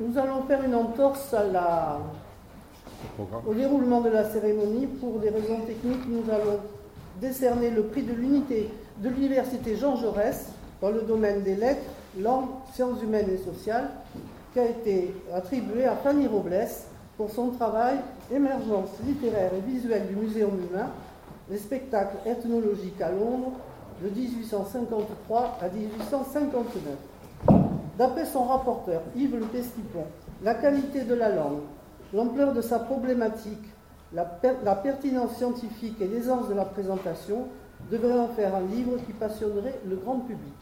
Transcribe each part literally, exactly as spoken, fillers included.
Nous allons faire une entorse à la... au déroulement de la cérémonie. Pour des raisons techniques, nous allons décerner le prix de l'unité de l'Université Jean Jaurès dans le domaine des lettres, langues, sciences humaines et sociales, qui a été attribué à Fanny Robles pour son travail Émergence littéraire et visuelle du Muséum humain, les spectacles ethnologiques à Londres de dix-huit cent cinquante-trois à dix-huit cent cinquante-neuf. D'après son rapporteur Yves Le Pestipon, la qualité de la langue, l'ampleur de sa problématique, la, per- la pertinence scientifique et l'aisance de la présentation devraient en faire un livre qui passionnerait le grand public.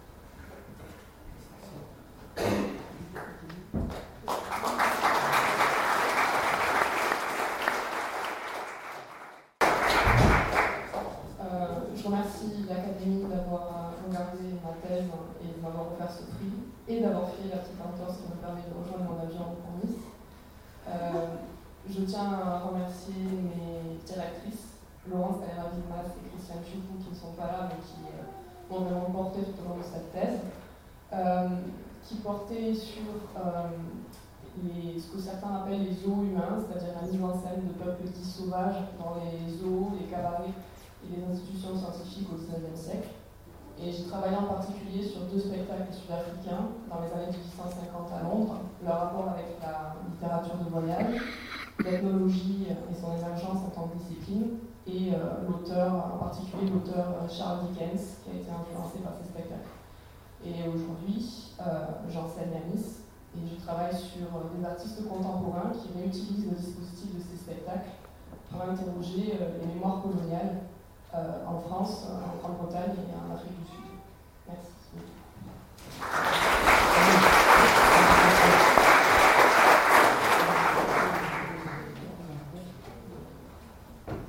Je remercie l'Académie d'avoir regardé ma thèse et de m'avoir offert ce prix et d'avoir fait la petite entorse qui me permet de rejoindre mon avion pour Nice. Euh, je tiens à remercier mes directrices, Laurence Calera-Vilmas et Christiane Chupou, qui ne sont pas là mais qui euh, m'ont vraiment porté tout au long de cette thèse, euh, qui portait sur euh, les, ce que certains appellent les zoos humains, c'est-à-dire la mise en scène de peuples dits sauvages dans les zoos, les cabarets et les institutions scientifiques au dix-neuvième siècle. Et j'ai travaillé en particulier sur deux spectacles sud-africains dans les années dix-huit cent cinquante à Londres, leur rapport avec la littérature de voyage, l'ethnologie et son émergence en tant que discipline, et euh, l'auteur, en particulier l'auteur Charles Dickens, qui a été influencé par ces spectacles. Et aujourd'hui, euh, j'enseigne à Nice, et je travaille sur des artistes contemporains qui réutilisent le dispositif de ces spectacles pour interroger euh, les mémoires coloniales Euh, en France, en Grande-Bretagne et en Afrique du Sud. Merci.